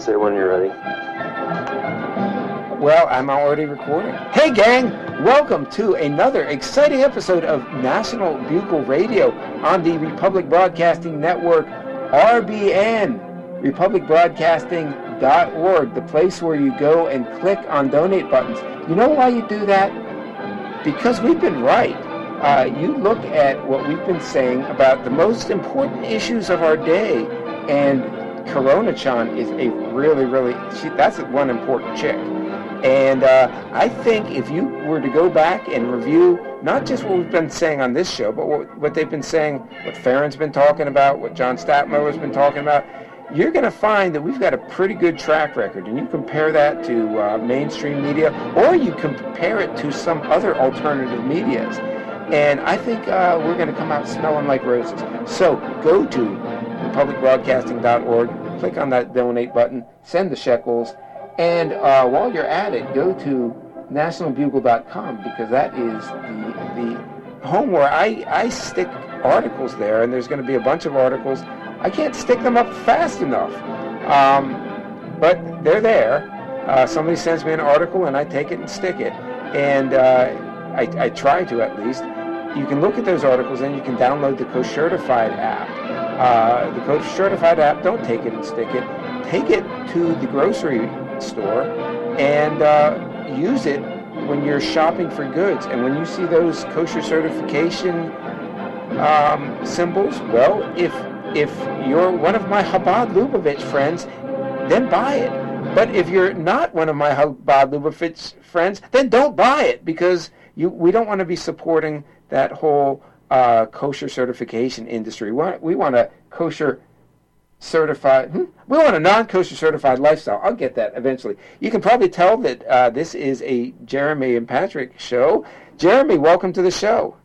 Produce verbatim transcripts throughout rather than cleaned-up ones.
Say when you're ready. Well, I'm already recording. Hey, gang! Welcome to another exciting episode of National Bugle Radio on the Republic Broadcasting Network, R B N, republic broadcasting dot org, the place where you go and click on donate buttons. You know why you do that? Because we've been right. Uh, you look at what we've been saying about the most important issues of our day, and Corona-chan is a really, really, she, that's one important chick. And uh, I think if you were to go back and review not just what we've been saying on this show, but what, what they've been saying, what Farron's been talking about, what John Statmiller's been talking about, you're going to find that we've got a pretty good track record. And you compare that to uh, mainstream media, or you compare it to some other alternative medias. And I think uh, we're going to come out smelling like roses. So go to republic broadcasting dot org, click on that donate button, send the shekels, and uh, while you're at it, go to national bugle dot com, because that is the the home where I, I stick articles there, and there's going to be a bunch of articles. I can't stick them up fast enough, um, but they're there. Uh, somebody sends me an article, and I take it and stick it, and uh, I, I try to at least. You can look at those articles, and you can download the Cocertified app. Uh, the Cocertified app, don't take it and stick it. Take it to the grocery store and uh, use it when you're shopping for goods. And when you see those kosher certification um, symbols, well, if if you're one of my Chabad Lubavitch friends, then buy it. But if you're not one of my Chabad Lubavitch friends, then don't buy it, because you we don't want to be supporting that whole uh, kosher certification industry. We want, we want a kosher certified, hmm? we want a non-kosher certified lifestyle. I'll get that eventually. You can probably tell that uh, this is a Jeremy and Patrick show. Jeremy, welcome to the show.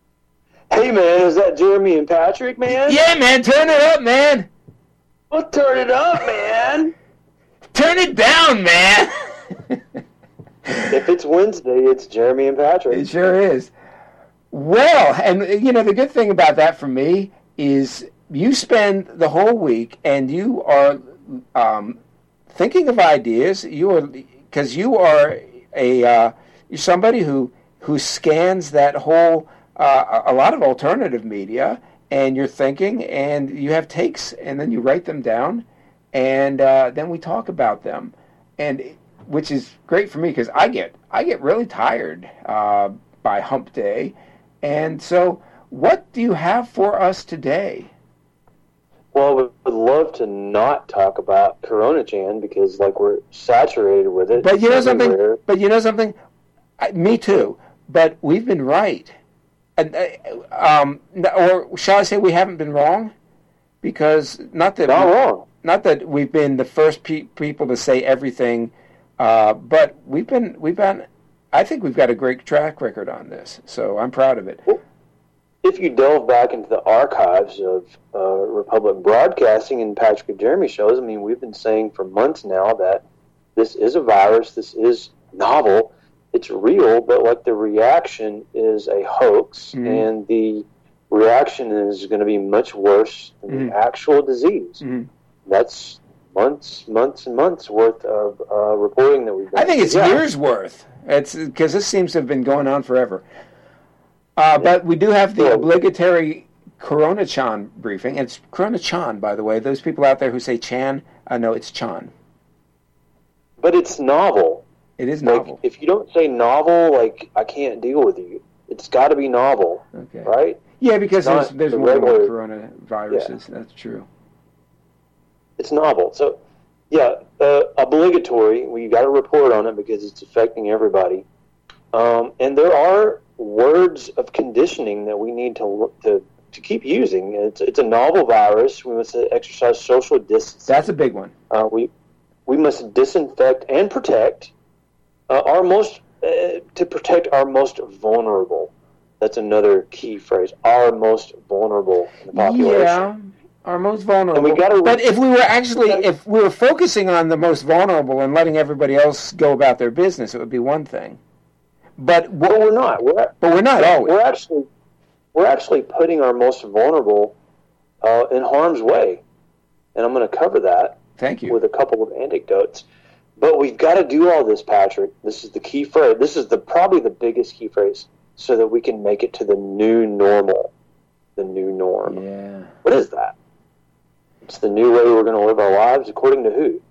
Hey, man, is that Jeremy and Patrick, man? Yeah, man, turn it up, man. Well, turn it up, man. Turn it down, man. If it's Wednesday, it's Jeremy and Patrick. It sure is. Well, and, you know, the good thing about that for me is you spend the whole week and you are um, thinking of ideas. You are, because you are a uh, you're somebody who who scans that whole uh, a lot of alternative media, and you're thinking, and you have takes, and then you write them down, and uh, then we talk about them, and which is great for me, because I get I get really tired uh, by Hump Day. And so, what do you have for us today? Well, we would love to not talk about Corona-chan, because, like, we're saturated with it. But you know it's something? everywhere. But you know something? I, me too. But we've been right. And, uh, um, or shall I say we haven't been wrong? Because not that Not we, wrong. Not that we've been the first pe- people to say everything, uh, but we've been we've been. I think we've got a great track record on this, so I'm proud of it. If you delve back into the archives of uh, Republic Broadcasting and Patrick and Jeremy shows, I mean, we've been saying for months now that this is a virus, this is novel, it's real, but like the reaction is a hoax, mm-hmm. and the reaction is going to be much worse than mm-hmm. the actual disease. Mm-hmm. That's months, months, and months worth of uh, reporting that we've done. I think it's yeah. years worth. It's because this seems to have been going on forever. Uh, but we do have the yeah. obligatory Corona-chan briefing. And it's Corona-chan, by the way. Those people out there who say Chan, I uh, know it's Chan. But it's novel. It is like, novel. If you don't say novel, like, I can't deal with you. It's got to be novel, okay. right? Yeah, because there's, there's the more regular, coronaviruses. Yeah. That's true. It's novel. So, yeah, uh, obligatory. We got to report on it because it's affecting everybody. Um, and there are words of conditioning that we need to to, to keep using. It's it's a novel virus. We must exercise social distancing. That's a big one. Uh, we we must disinfect and protect uh, our most uh, to protect our most vulnerable. That's another key phrase. Our most vulnerable in the population. Yeah. Our most vulnerable. We gotta, but if we were actually, if we were focusing on the most vulnerable and letting everybody else go about their business, it would be one thing. But well, we're not. We're, but we're not always. We're actually, we're actually putting our most vulnerable uh, in harm's way, and I'm going to cover that. Thank you. with a couple of anecdotes. But we've got to do all this, Patrick. This is the key phrase. This is the probably the biggest key phrase, so that we can make it to the new normal, the new norm. Yeah. What is that? It's the new way we're going to live our lives, according to who?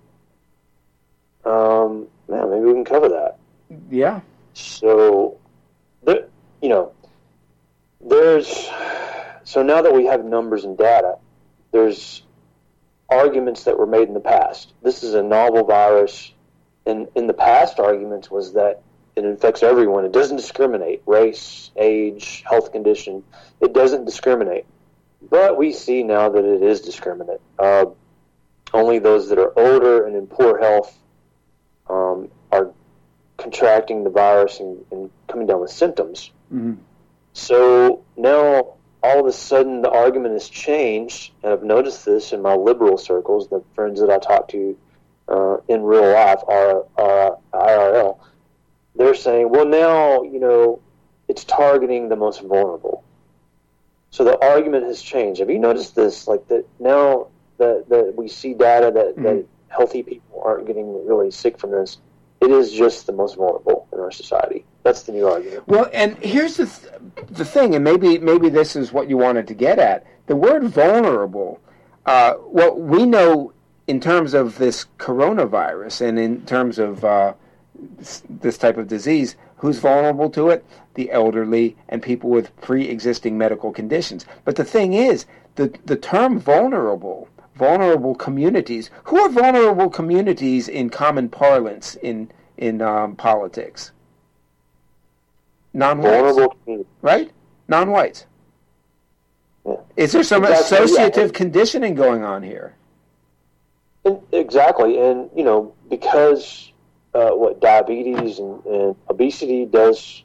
Um, man, maybe we can cover that. Yeah. So, there, you know, there's so now that we have numbers and data, there's arguments that were made in the past. This is a novel virus, and in the past, arguments was that it infects everyone. It doesn't discriminate, race, age, health condition. It doesn't discriminate. But we see now that it is discriminate. Uh, only those that are older and in poor health um, are contracting the virus and, and coming down with symptoms. Mm-hmm. So now, all of a sudden, the argument has changed, and I've noticed this in my liberal circles, the friends that I talk to uh, in real life, R- R- I R L, they're saying, well, now, you know, it's targeting the most vulnerable. So the argument has changed. Have you noticed this? Like that now that, that we see data that, mm-hmm. that healthy people aren't getting really sick from this, it is just the most vulnerable in our society. That's the new argument. Well, and here's the th- the thing, and maybe maybe this is what you wanted to get at. The word vulnerable, uh, well, we know in terms of this coronavirus and in terms of uh, this, this type of disease, who's vulnerable to it? The elderly and people with pre-existing medical conditions. But the thing is, the, the term vulnerable, vulnerable communities, who are vulnerable communities in common parlance in, in um, politics? Non-whites, vulnerable communities. Right? Non-whites. Yeah. Is there some exactly, associative yeah. conditioning going on here? And, exactly, and you know, because uh, what diabetes and, and obesity does,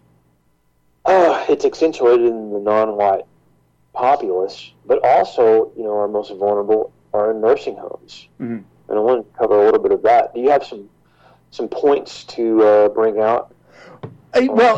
uh, it's accentuated in the non-white populace, but also, you know, our most vulnerable are in nursing homes. Mm-hmm. And I want to cover a little bit of that. Do you have some some points to uh, bring out? Uh, well,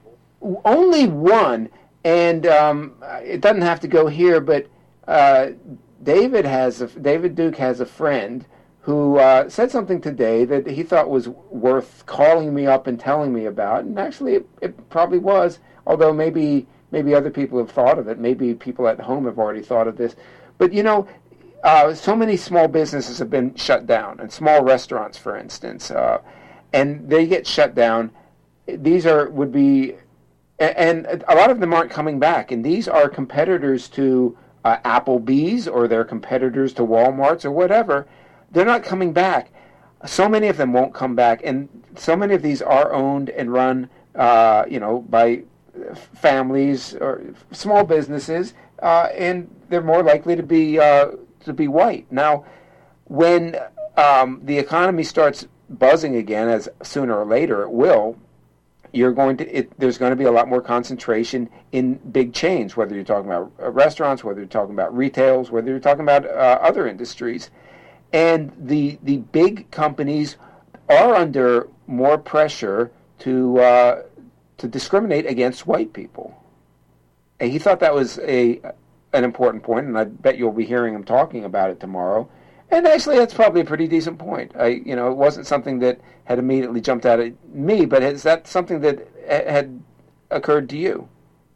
only one, and um, it doesn't have to go here, but uh, David has a, David Duke has a friend who uh, said something today that he thought was worth calling me up and telling me about, and actually it, it probably was, although maybe maybe other people have thought of it, maybe people at home have already thought of this. But, you know, uh, so many small businesses have been shut down, and small restaurants, for instance, uh, and they get shut down. These are would be, and a lot of them aren't coming back, and these are competitors to uh, Applebee's, or they're competitors to Walmart's or whatever. They're not coming back. So many of them won't come back, and so many of these are owned and run, uh, you know, by families or small businesses, uh, and they're more likely to be uh, to be white. Now, when um, the economy starts buzzing again, as sooner or later it will, you're going to it, there's going to be a lot more concentration in big chains, whether you're talking about restaurants, whether you're talking about retails, whether you're talking about uh, other industries. And the the big companies are under more pressure to uh, to discriminate against white people. And he thought that was a an important point, and I bet you'll be hearing him talking about it tomorrow. And actually, that's probably a pretty decent point. I, you know, it wasn't something that had immediately jumped out at me, but is that something that had occurred to you?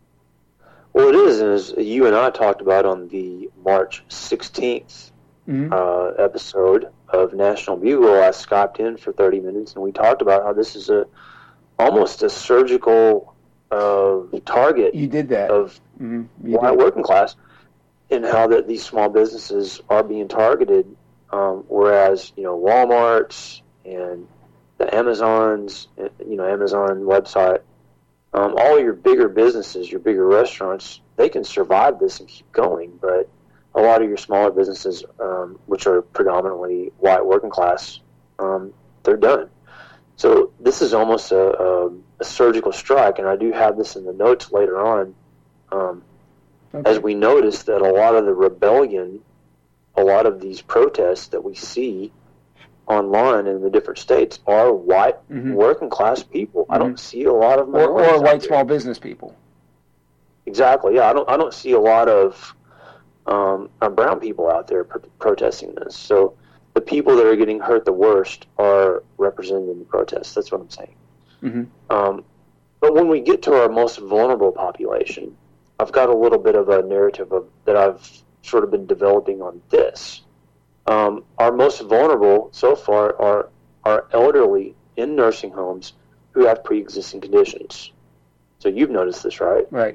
Well, it is, and as you and I talked about on the March sixteenth mm-hmm. uh, episode of National Bugle, I Skyped in for thirty minutes, and we talked about how this is a almost a surgical uh, target. You did that. Of mm-hmm. white working class, and how that these small businesses are being targeted, um, whereas, you know, Walmart's and the Amazons, you know, Amazon website, um, all your bigger businesses, your bigger restaurants, they can survive this and keep going, but a lot of your smaller businesses, um, which are predominantly white working class, um, they're done. So this is almost a, a, a surgical strike, and I do have this in the notes later on, um, okay. as we notice that a lot of the rebellion, a lot of these protests that we see online in the different states are white mm-hmm. working class people. Mm-hmm. I don't see a lot of or, or white small business people. Exactly. Yeah, I don't. I don't see a lot of um, brown people out there pro- protesting this. So the the people that are getting hurt the worst are represented in the protests. That's what I'm saying. Mm-hmm. Um, but when we get to our most vulnerable population, I've got a little bit of a narrative of, that I've sort of been developing on this. Um, our most vulnerable so far are are elderly in nursing homes who have pre-existing conditions. So you've noticed this, right? Right.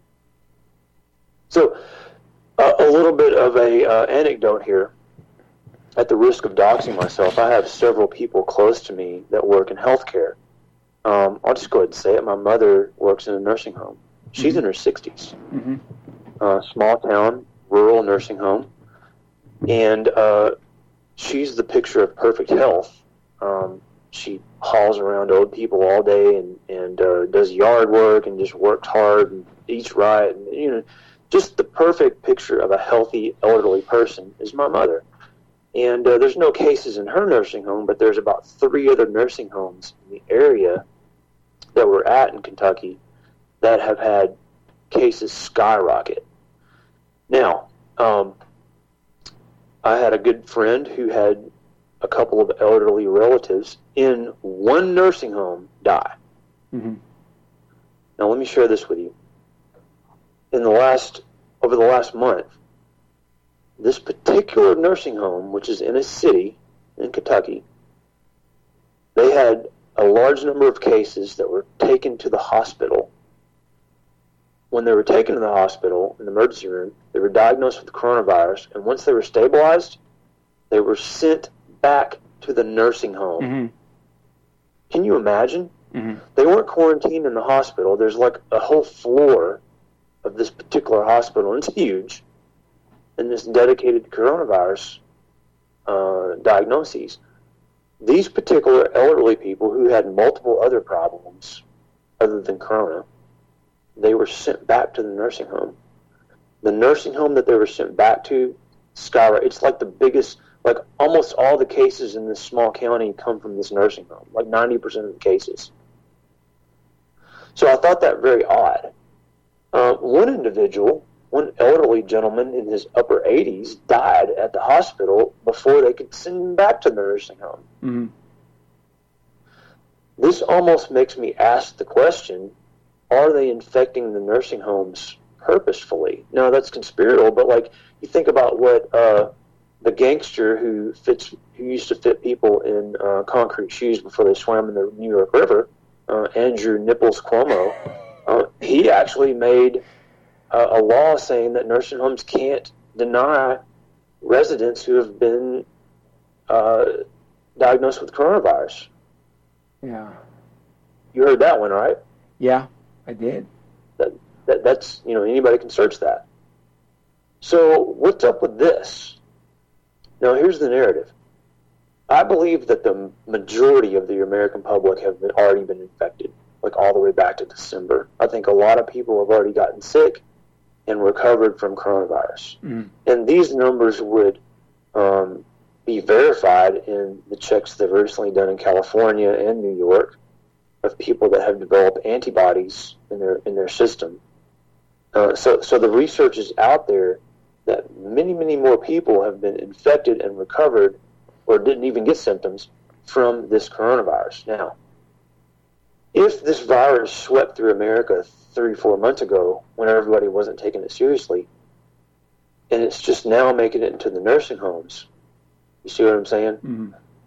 So uh, a little bit of a uh, anecdote here. At the risk of doxing myself, I have several people close to me that work in healthcare. Um, I'll just go ahead and say it. My mother works in a nursing home. She's mm-hmm. in her sixties. Mm-hmm. Uh, small town, rural nursing home. And uh, she's the picture of perfect health. Um, she hauls around old people all day and, and uh, does yard work and just works hard and eats right. And, you know, just the perfect picture of a healthy elderly person is my mother. And uh, there's no cases in her nursing home, but there's about three other nursing homes in the area that we're at in Kentucky that have had cases skyrocket. Now, um, I had a good friend who had a couple of elderly relatives in one nursing home die. Mm-hmm. Now, let me share this with you. In the last, over the last month, this particular nursing home, which is in a city in Kentucky, they had a large number of cases that were taken to the hospital. When they were taken to the hospital, in the emergency room, they were diagnosed with coronavirus, and once they were stabilized, they were sent back to the nursing home. Mm-hmm. Can you imagine? Mm-hmm. They weren't quarantined in the hospital. There's like a whole floor of this particular hospital, and it's huge, and it's dedicated to coronavirus uh, diagnoses. These particular elderly people who had multiple other problems other than corona, they were sent back to the nursing home. The nursing home that they were sent back to, skyrocketed. It's like the biggest, like almost all the cases in this small county come from this nursing home, like ninety percent of the cases. So I thought that very odd. Uh, one individual, one elderly gentleman in his upper eighties, died at the hospital before they could send him back to the nursing home. Mm-hmm. This almost makes me ask the question, are they infecting the nursing homes purposefully? Now, that's conspiratorial, but like you think about what uh, the gangster who fits, who used to fit people in uh, concrete shoes before they swam in the New York River, uh, Andrew Nichols Cuomo, uh, he actually made uh, a law saying that nursing homes can't deny residents who have been uh, diagnosed with coronavirus. Yeah. You heard that one, right? Yeah, I did. That, that that's, you know, anybody can search that. So what's up with this? Now, here's the narrative. I believe that the majority of the American public have been, already been infected, like all the way back to December. I think a lot of people have already gotten sick and recovered from coronavirus. Mm. And these numbers would um, be verified in the checks that have recently done in California and New York of people that have developed antibodies in their in their system. Uh, so, so the research is out there that many, many more people have been infected and recovered or didn't even get symptoms from this coronavirus. Now, if this virus swept through America three, four months ago when everybody wasn't taking it seriously, and it's just now making it into the nursing homes, you see what I'm saying? Mm-hmm.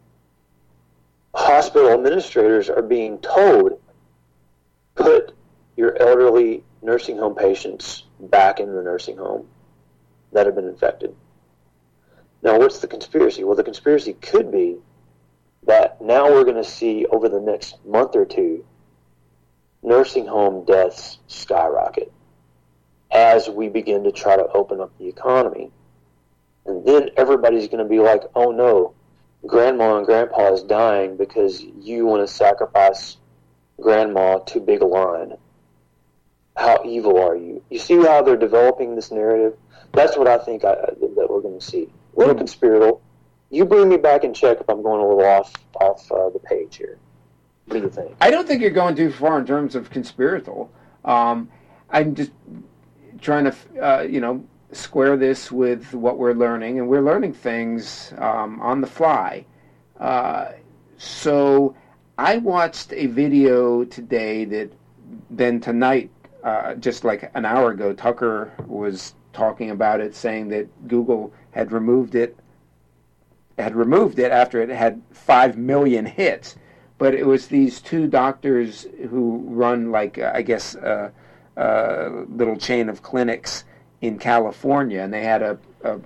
Hospital administrators are being told, put your elderly nursing home patients back in the nursing home that have been infected. Now, what's the conspiracy? Well, the conspiracy could be that now we're going to see over the next month or two nursing home deaths skyrocket as we begin to try to open up the economy. And then everybody's going to be like, oh no, grandma and grandpa is dying because you want to sacrifice grandma too big a line. How evil are you? You see how they're developing this narrative? That's what I think I, that we're going to see. A little conspiratorial. You bring me back and check if I'm going a little off off uh, the page here. What do you think? I don't think you're going too far in terms of conspiratorial. Um, I'm just trying to, uh, you know, square this with what we're learning, and we're learning things um, on the fly. Uh, so I watched a video today that then tonight, uh, just like an hour ago, Tucker was talking about it, saying that Google had removed it, had removed it after it had five million hits. But it was these two doctors who run, like, uh, I guess, uh, uh, little chain of clinics in California, and they had a, a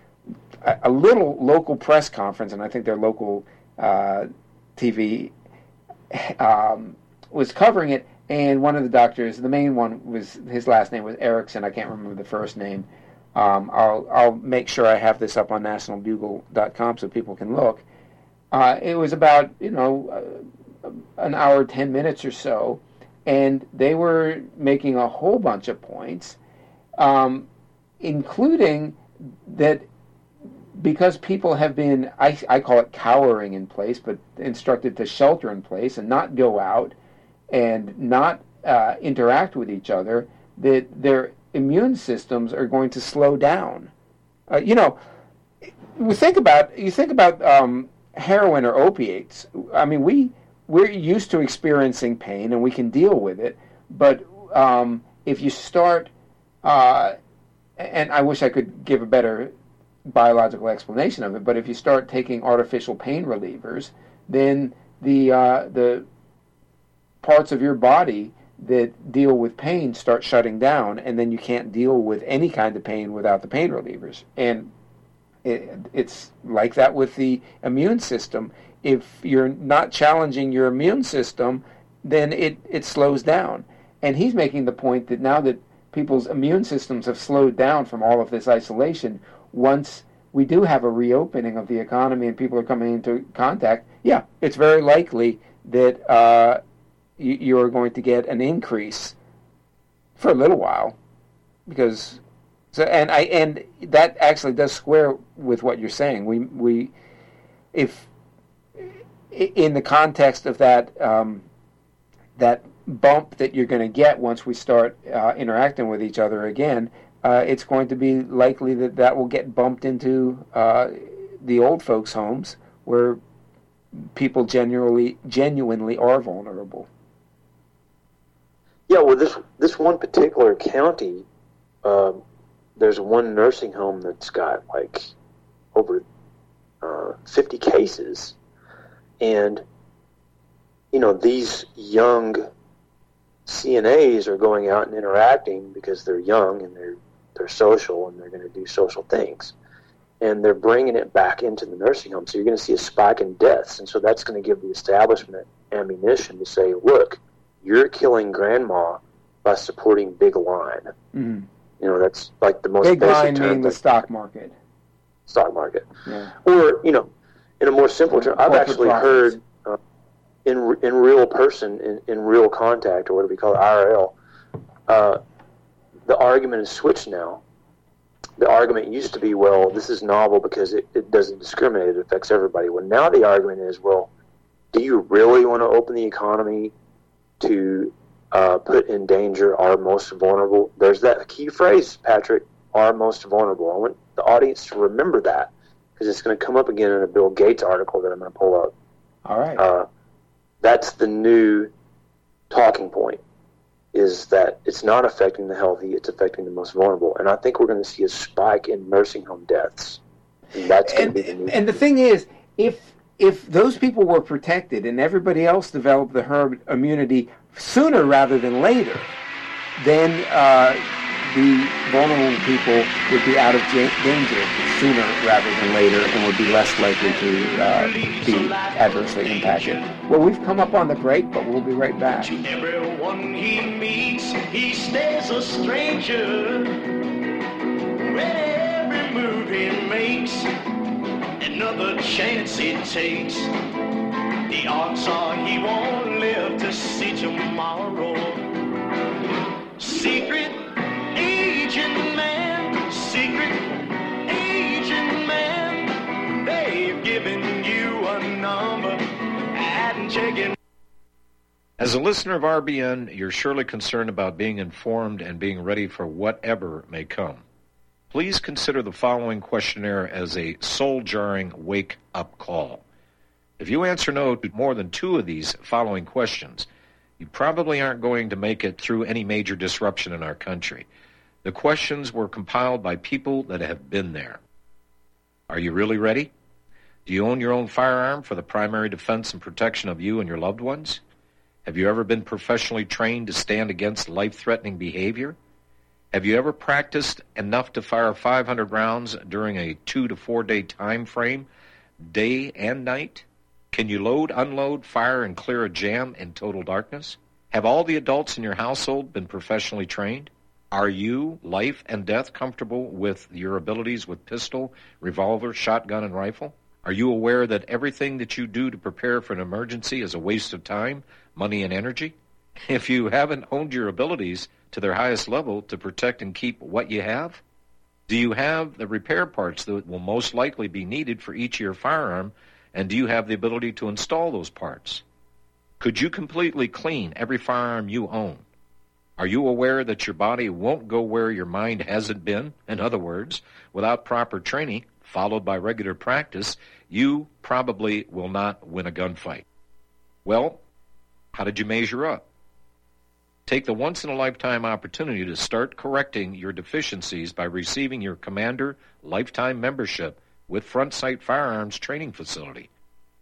a little local press conference, and I think their local uh, T V um, was covering it. And one of the doctors, the main one, was his last name was Erickson. I can't remember the first name. Um, I'll I'll make sure I have this up on national bugle dot com so people can look. Uh, it was about, you know, uh, an hour, ten minutes or so, and they were making a whole bunch of points, um, including that because people have been, I, I call it cowering in place, but instructed to shelter in place and not go out and not uh, interact with each other, that their immune systems are going to slow down. Uh, you know, we think about, you think about... Um, heroin or opiates. I mean, we we're used to experiencing pain and we can deal with it. But um, if you start, uh, and I wish I could give a better biological explanation of it, but if you start taking artificial pain relievers, then the uh, the parts of your body that deal with pain start shutting down, and then you can't deal with any kind of pain without the pain relievers. And It, it's like that with the immune system. If you're not challenging your immune system, then it, it slows down. And he's making the point that now that people's immune systems have slowed down from all of this isolation, once we do have a reopening of the economy and people are coming into contact, yeah, it's very likely that uh, you, you're going to get an increase for a little while, because... So and I and that actually does square with what you're saying. We we if in the context of that um, that bump that you're going to get once we start uh, interacting with each other again, uh, it's going to be likely that that will get bumped into uh, the old folks' homes where people genuinely genuinely are vulnerable. Yeah, well, this this one particular county. Um, There's one nursing home that's got like over uh, fifty cases, and you know these young C N As are going out and interacting because they're young and they're they're social and they're going to do social things, and they're bringing it back into the nursing home. So you're going to see a spike in deaths, and so that's going to give the establishment ammunition to say, "Look, you're killing grandma by supporting Big Line." Mm-hmm. You know, that's like the most big basic line term. Meaning the stock market. Stock market. Yeah. Or, you know, in a more simple term, I've actually profits. heard uh, in in real person, in, in real contact, or whatever we call it, I R L, uh, the argument is switched now. The argument used to be, well, this is novel because it, it doesn't discriminate, it affects everybody. Well, now the argument is, well, do you really want to open the economy to Uh, put in danger our most vulnerable? There's that key phrase, Patrick, our most vulnerable. I want the audience to remember that because it's going to come up again in a Bill Gates article that I'm going to pull up. All right. Uh, that's the new talking point, is that it's not affecting the healthy, it's affecting the most vulnerable. And I think we're going to see a spike in nursing home deaths. And that's going and, to be the new And the thing is, if if those people were protected and everybody else developed the herd immunity sooner rather than later, then uh, the vulnerable people would be out of j- danger sooner rather than later and would be less likely to uh, be adversely impacted. Well, we've come up on the break, but we'll be right back. To everyone he meets, he stays a stranger. With every move he makes, another chance he takes. The odds are he won't live to see tomorrow. Secret agent man, secret agent man, they've given you a number and checking. As a listener of R B N, you're surely concerned about being informed and being ready for whatever may come. Please consider the following questionnaire as a soul-jarring wake-up call. If you answer no to more than two of these following questions, you probably aren't going to make it through any major disruption in our country. The questions were compiled by people that have been there. Are you really ready? Do you own your own firearm for the primary defense and protection of you and your loved ones? Have you ever been professionally trained to stand against life-threatening behavior? Have you ever practiced enough to fire five hundred rounds during a two to four day time frame, day and night? Can you load, unload, fire, and clear a jam in total darkness? Have all the adults in your household been professionally trained? Are you, life and death, comfortable with your abilities with pistol, revolver, shotgun, and rifle? Are you aware that everything that you do to prepare for an emergency is a waste of time, money, and energy? If you haven't honed your abilities to their highest level to protect and keep what you have, do you have the repair parts that will most likely be needed for each of your firearm, and do you have the ability to install those parts? Could you completely clean every firearm you own? Are you aware that your body won't go where your mind hasn't been? In other words, without proper training, followed by regular practice, you probably will not win a gunfight. Well, how did you measure up? Take the once-in-a-lifetime opportunity to start correcting your deficiencies by receiving your Commander Lifetime Membership with Front Sight Firearms Training Facility.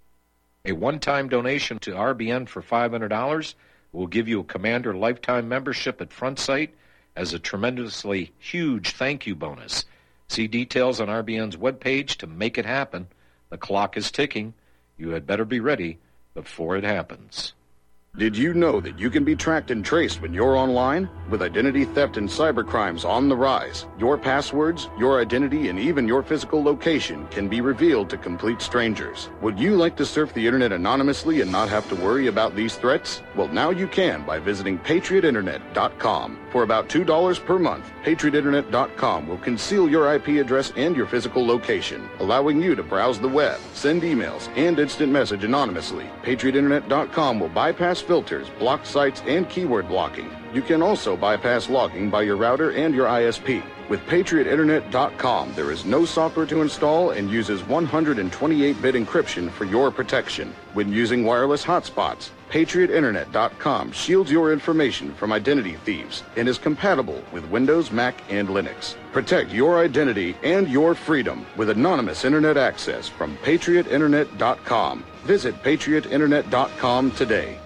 A one-time donation to R B N for five hundred dollars will give you a Commander Lifetime Membership at Front Sight as a tremendously huge thank you bonus. See details on R B N's webpage to make it happen. The clock is ticking. You had better be ready before it happens. Did you know that you can be tracked and traced when you're online? With identity theft and cybercrimes on the rise, your passwords, your identity, and even your physical location can be revealed to complete strangers. Would you like to surf the internet anonymously and not have to worry about these threats? Well, now you can by visiting patriot internet dot com. For about two dollars per month, patriot internet dot com will conceal your I P address and your physical location, allowing you to browse the web, send emails, and instant message anonymously. patriot internet dot com will bypass filters, block sites, and keyword blocking. You can also bypass logging by your router and your I S P. With patriot internet dot com, there is no software to install and uses one hundred twenty-eight bit encryption for your protection. When using wireless hotspots, patriot internet dot com shields your information from identity thieves and is compatible with Windows, Mac, and Linux. Protect your identity and your freedom with anonymous internet access from patriot internet dot com. Visit patriot internet dot com today.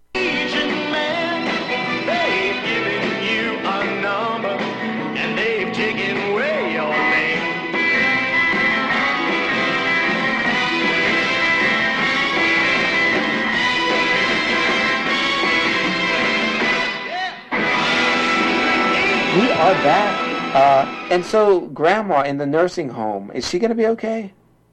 We are back. Uh, and so, Grandma in the nursing home, is she going to be okay?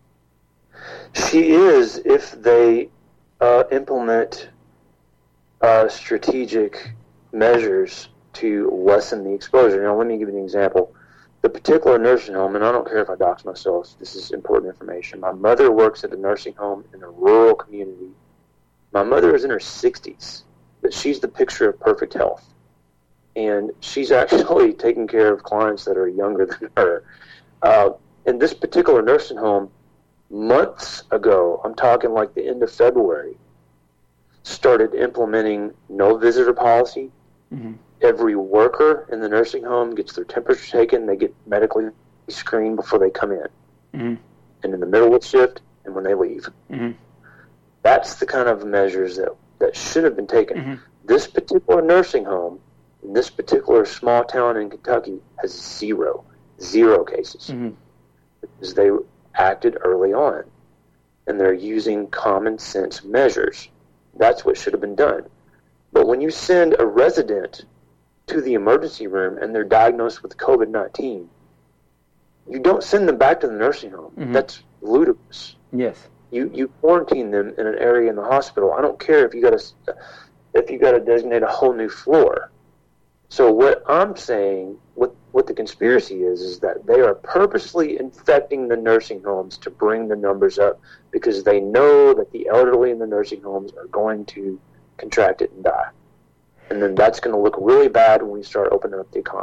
She is, if they uh, implement uh, strategic measures to lessen the exposure. Now, let me give you an example. The particular nursing home, and I don't care if I dox myself, this is important information. My mother works at a nursing home in a rural community. My mother is in her sixties, but she's the picture of perfect health. And she's actually taking care of clients that are younger than her. Uh, in this particular nursing home, months ago, I'm talking like the end of February, started implementing no visitor policy. Mm-hmm. Every worker in the nursing home gets their temperature taken. They get medically screened before they come in. Mm-hmm. And in the middle of shift and when they leave. Mm-hmm. That's the kind of measures that, that should have been taken. Mm-hmm. This particular nursing home, in this particular small town in Kentucky, has zero, zero cases. Mm-hmm. Because they acted early on. And they're using common sense measures. That's what should have been done. But when you send a resident to the emergency room and they're diagnosed with covid nineteen, you don't send them back to the nursing home. Mm-hmm. That's ludicrous. Yes. You you quarantine them in an area in the hospital. I don't care if you got to if you got to designate a whole new floor. So what I'm saying, what what the conspiracy is, is that they are purposely infecting the nursing homes to bring the numbers up because they know that the elderly in the nursing homes are going to contract it and die. And then that's going to look really bad when we start opening up the economy.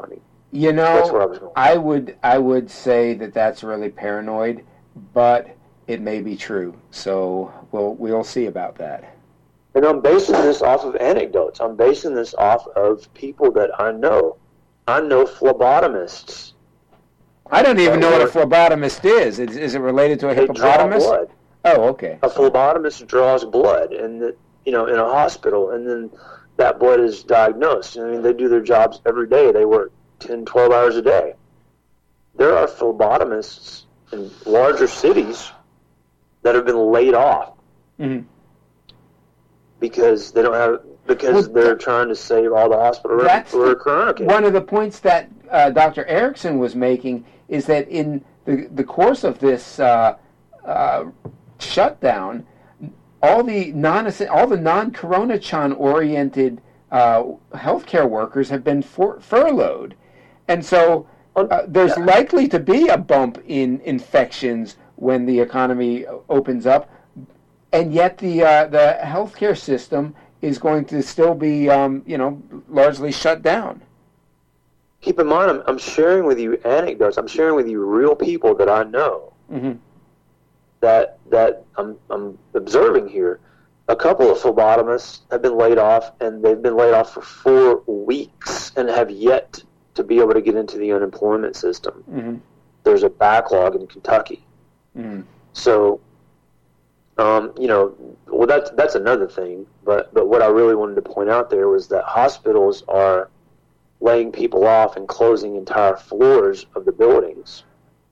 You know, That's where I was going. I would I would say that that's really paranoid, but it may be true. So we'll we'll see about that. And I'm basing this off of anecdotes. I'm basing this off of people that I know. I know phlebotomists. I don't even that know what a work- phlebotomist is. Is, is it related to a They draw hippopotamus? blood. Oh, okay. A phlebotomist draws blood, and the, you know, in a hospital, and then that blood is diagnosed. I mean, they do their jobs every day. They work ten, twelve hours a day. There are phlebotomists in larger cities that have been laid off Mm-hmm. because they don't have because Well, they're trying to save all the hospital That's for the- corona cases. One of the points that uh, Doctor Erickson was making is that in the the course of this uh, uh, shutdown, all the non all the non-coronachan oriented uh, healthcare workers have been for, furloughed, and so uh, there's Yeah. likely to be a bump in infections when the economy opens up, and yet the uh, the healthcare system is going to still be, um, you know, largely shut down. Keep in mind, I'm, I'm sharing with you anecdotes. I'm sharing with you real people that I know Mm-hmm. that that I'm, I'm observing here. A couple of phlebotomists have been laid off, and they've been laid off for four weeks and have yet to be able to get into the unemployment system. Mm-hmm. There's a backlog in Kentucky. Mm-hmm. So, um, you know, well, that's that's another thing. But but what I really wanted to point out there was that hospitals are laying people off and closing entire floors of the buildings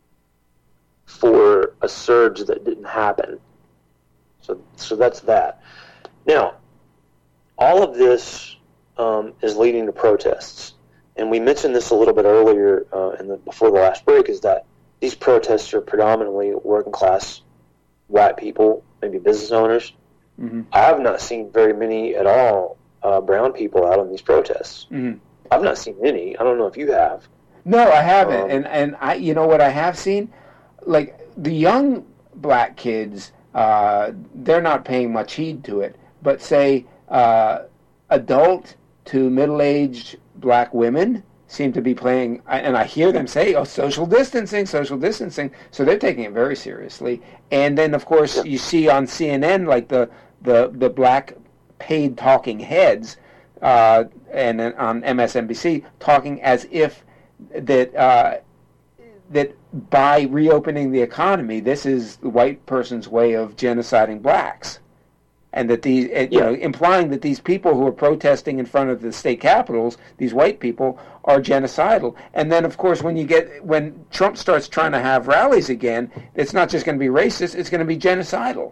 for a surge that didn't happen. So so that's that. Now, all of this um, is leading to protests, and we mentioned this a little bit earlier uh, in the before the last break. Is that these protests are predominantly working class white people, maybe business owners. Mm-hmm. I have not seen very many at all uh, brown people out on these protests. Mm-hmm. I've not seen any. I don't know if you have. No, I haven't, Um, and and I, you know what I have seen, like the young black kids, uh, they're not paying much heed to it. But say uh, adult to middle-aged black women seem to be playing, and I hear them say, "Oh, social distancing, social distancing." So they're taking it very seriously. And then, of course, Yeah. you see on C N N like the the the black paid talking heads, uh, and then on M S N B C talking as if that uh, that by reopening the economy, this is the white person's way of genociding blacks, and that these, you Yeah. know, implying that these people who are protesting in front of the state capitals, these white people, are genocidal. And then, of course, when you get when Trump starts trying to have rallies again, it's not just going to be racist; it's going to be genocidal.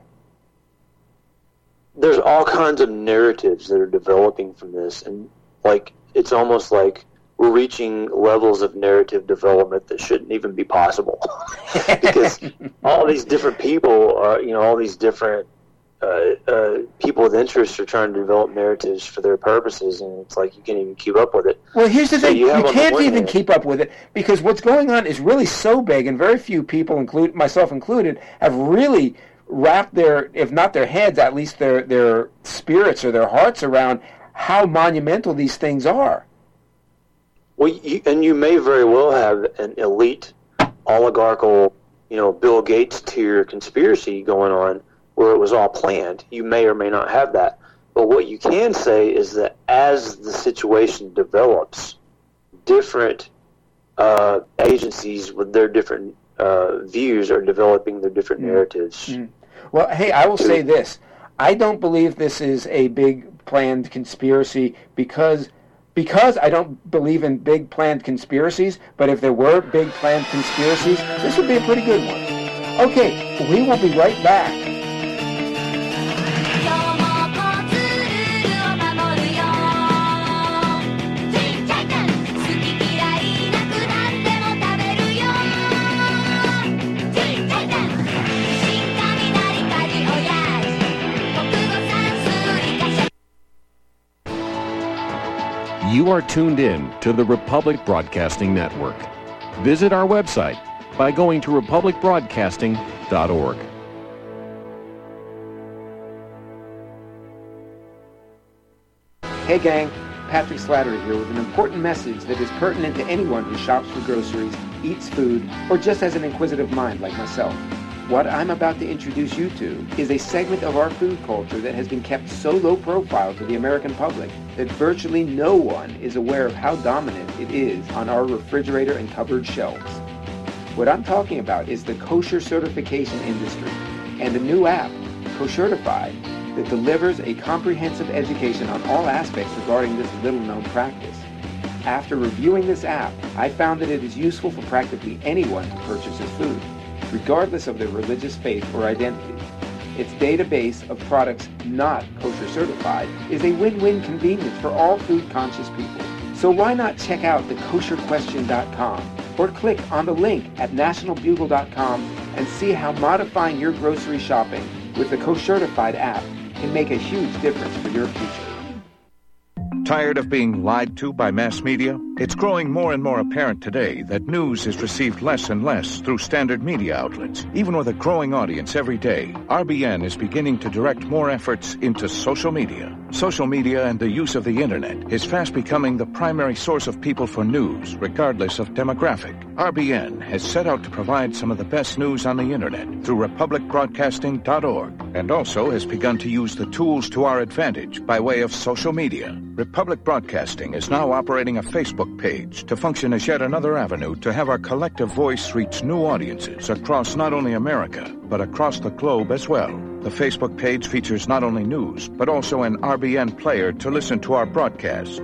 There's all kinds of narratives that are developing from this, and like it's almost like we're reaching levels of narrative development that shouldn't even be possible because all these different people are, you know, all these different uh, uh, people with interests are trying to develop narratives for their purposes, and it's like you can't even keep up with it. Well, here's the So thing. you You, have on the can't one even hand- keep up with it because what's going on is really so big, and very few people, include myself included, have really wrapped their, if not their heads, at least their, their spirits or their hearts around how monumental these things are. Well, you, and you may very well have an elite, oligarchical, you know, Bill Gates tier conspiracy going on where it was all planned. You may or may not have that. But what you can say is that as the situation develops, different uh, agencies with their different uh, views are developing their different Mm. narratives. Mm. Well, hey, I will say this. I don't believe this is a big planned conspiracy because because I don't believe in big planned conspiracies, but if there were big planned conspiracies, this would be a pretty good one. Okay, we will be right back. 今日も交通ルールを守るよちっちゃいタン好き嫌いなく何でも食べるよちっちゃいタン新雷火事おやじ国語算数理科社 You are tuned in to the Republic Broadcasting Network. Visit our website by going to republic broadcasting dot org. Hey gang, Patrick Slattery here with an important message that is pertinent to anyone who shops for groceries, eats food, or just has an inquisitive mind like myself. What I'm about to introduce you to is a segment of our food culture that has been kept so low profile to the American public that virtually no one is aware of how dominant it is on our refrigerator and cupboard shelves. What I'm talking about is the kosher certification industry and a new app, Koshertified, that delivers a comprehensive education on all aspects regarding this little-known practice. After reviewing this app, I found that it is useful for practically anyone who purchases food, regardless of their religious faith or identity. Its database of products not kosher certified is a win-win convenience for all food-conscious people. So why not check out the kosher question dot com or click on the link at national bugle dot com and see how modifying your grocery shopping with the Koshertified app can make a huge difference for your future. Tired of being lied to by mass media? It's growing more and more apparent today that news is received less and less through standard media outlets. Even with a growing audience every day, R B N is beginning to direct more efforts into social media. Social media and the use of the internet is fast becoming the primary source of people for news, regardless of demographic. R B N has set out to provide some of the best news on the internet through republic broadcasting dot org, and also has begun to use the tools to our advantage by way of social media. Republic Broadcasting is now operating a Facebook page to function as yet another avenue to have our collective voice reach new audiences across not only America, but across the globe as well. The Facebook page features not only news, but also an R B N player to listen to our broadcast.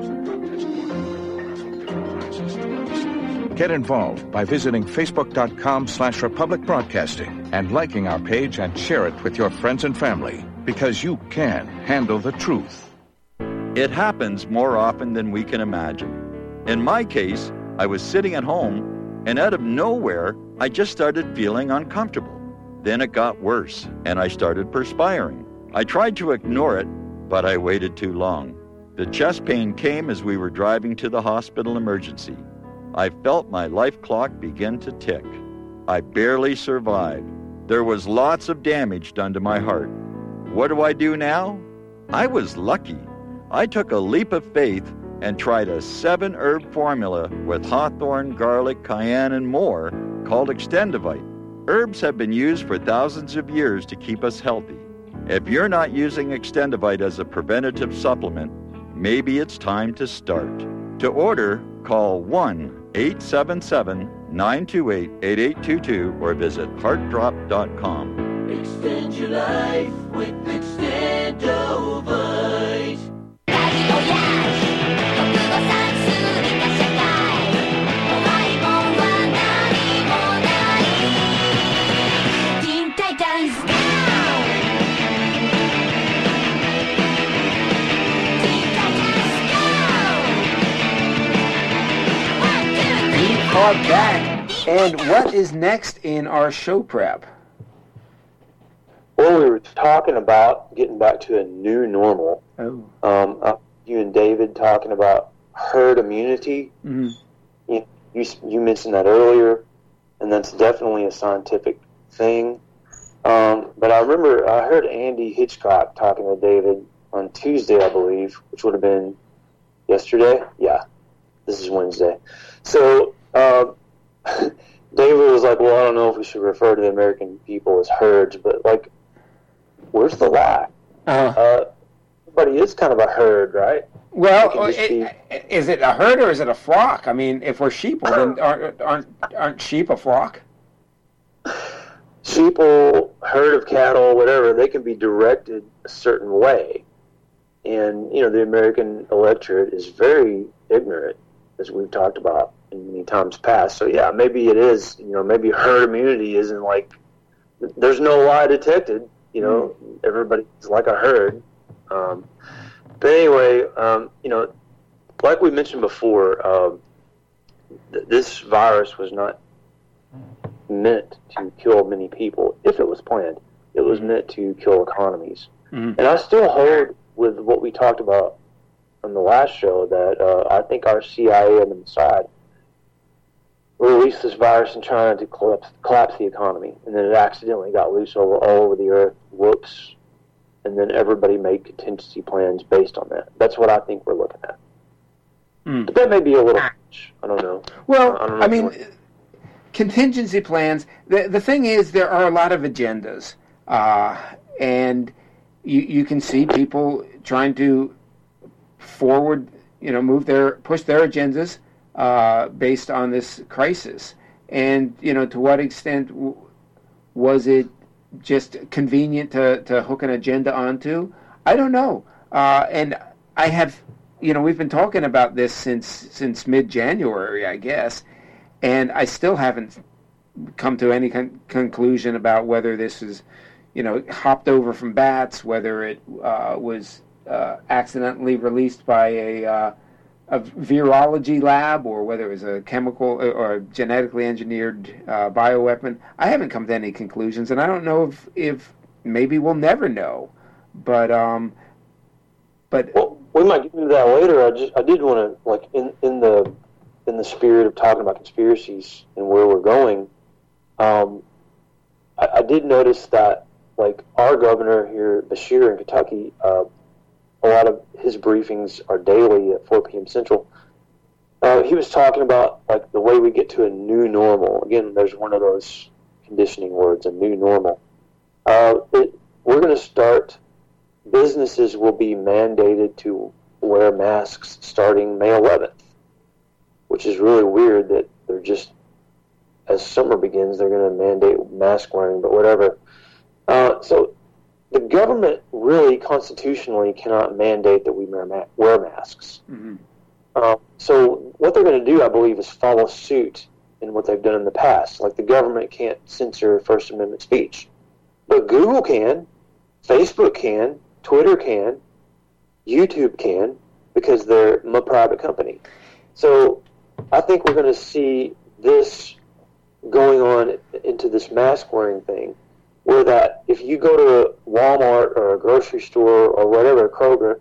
Get involved by visiting facebook.com slash Republic Broadcasting and liking our page and share it with your friends and family, because you can handle the truth. It happens more often than we can imagine. In my case, I was sitting at home, and out of nowhere, I just started feeling uncomfortable. Then it got worse, and I started perspiring. I tried to ignore it, but I waited too long. The chest pain came as we were driving to the hospital emergency. I felt my life clock begin to tick. I barely survived. There was lots of damage done to my heart. What do I do now? I was lucky. I took a leap of faith and tried a seven-herb formula with hawthorn, garlic, cayenne, and more called Extendivite. Herbs have been used for thousands of years to keep us healthy. If you're not using Extendivite as a preventative supplement, maybe it's time to start. To order, call one eight seven seven, nine two eight, eight eight two two or visit heart drop dot com. Extend your life with Extendovite. Called back. And what is next in our show prep? Well, we were talking about getting back to a new normal. Oh. Um, uh, you and David talking about herd immunity. Mm-hmm. You, you you mentioned that earlier, and that's definitely a scientific thing. Um, but I remember I heard Andy Hitchcock talking to David on Tuesday, I believe, which would have been yesterday. Yeah, this is Wednesday. So uh, David was like, well, I don't know if we should refer to the American people as herds, but, like, where's the lie? Uh-huh. Uh, everybody is kind of a herd, right? Well, It can just it, is it a herd or is it a flock? I mean, if we're sheep, then aren't, aren't, aren't sheep a flock? Sheeple, herd of cattle, whatever, they can be directed a certain way. And, you know, the American electorate is very ignorant, as we've talked about in many times past. So, yeah, maybe it is, you know, maybe herd immunity isn't like, there's no lie detected, you know, mm. everybody's like a herd. Um, but anyway, um, you know, like we mentioned before, uh, th- this virus was not meant to kill many people if it was planned. It was meant to kill economies. Mm-hmm. And I still hold with what we talked about on the last show that uh, I think our C I A and the Mossad released this virus in China to collapse, collapse the economy, and then it accidentally got loose over all over the earth. Whoops. and then everybody made contingency plans based on that. That's what I think we're looking at. Mm. But that may be a little much. I don't know. Well, I, don't know I mean, contingency plans, the, the thing is there are a lot of agendas, uh, and you, you can see people trying to forward, you know, move their, push their agendas uh, based on this crisis. And, you know, to what extent w- was it just convenient to, to hook an agenda onto? I don't know. Uh, and I have, you know, we've been talking about this since since mid-January, I guess, and I still haven't come to any con- conclusion about whether this is, you know, hopped over from bats, whether it uh, was uh, accidentally released by a, uh, a virology lab, or whether it was a chemical or a genetically engineered uh, bioweapon. I haven't come to any conclusions, and I don't know if, if maybe we'll never know. But um, but well, we might get into that later. I just I did want to, like, in, in the in the spirit of talking about conspiracies and where we're going, um, I, I did notice that, like, our governor here, Beshear in Kentucky, uh, a lot of his briefings are daily at four p.m. Central. Uh, he was talking about, like, the way we get to a new normal. Again, there's one of those conditioning words, a new normal. Uh, it, we're going to start, businesses will be mandated to wear masks starting May eleventh, which is really weird that they're just, as summer begins, they're going to mandate mask wearing, but whatever. Uh, so the government really constitutionally cannot mandate that we wear, ma- wear masks. mm-hmm. Uh, so what they're going to do, I believe, is follow suit in what they've done in the past. Like, the government can't censor First Amendment speech, but Google can, Facebook can, Twitter can, YouTube can, because they're a private company. So I think we're going to see this going on into this mask wearing thing, where that if you go to a Walmart or a grocery store or whatever, Kroger,